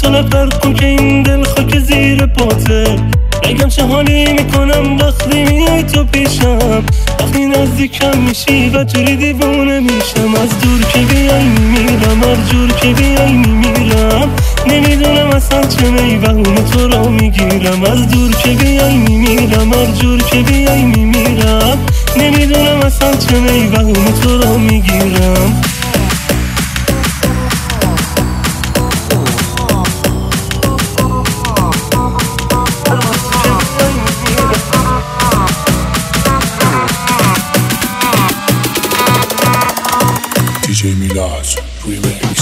تو لپر کن که این دل خاک زیر پاته. بگم چه حالی میکنم وقتی میای تو پیشم، وقتی نزدیکم میشی و جوری دیوونه میشم. از دور که بیای میمیرم، هر جور که بیای میمیرم. نمیدونم اصلا چه میبهونه تو را میگیرم. از دور که بیای میمیرم، هر جور که بیای میمیرم. نمیدونم اصلا چه میبهونه تو را میگیرم. DJ Milaz Remix.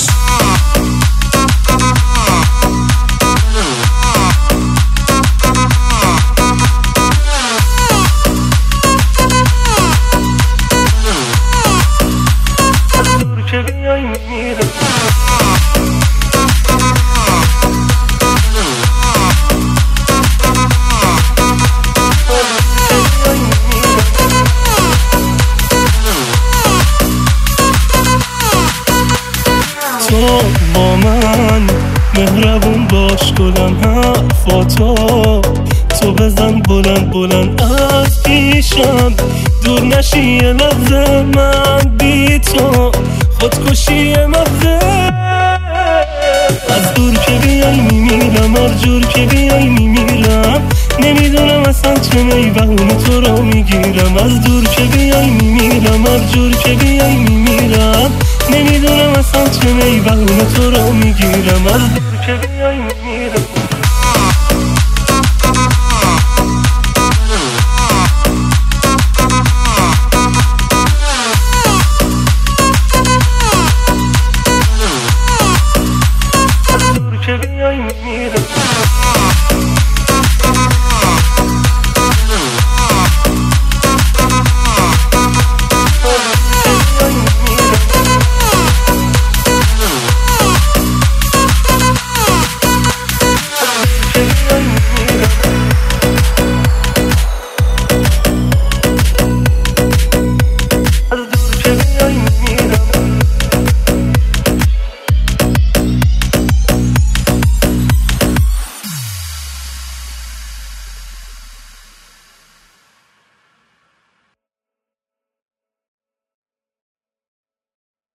تو با من مهربون باش گلم، حرفاتو تو بزن بلند بلند از پیشم. دور نشی یه لحظه من بی تو، خودکشی یه مغزه. از دور که بیای میمیرم، هر جور که بیای میمیرم. نمیدونم اصلا چه میبهونه تو را میگیرم. از دور که بیای میمیرم، هر جور که بیای میمیرم. نمیدونم اصلا چه میبهونه تو را میگیرم. از دور که بیای میمیرم.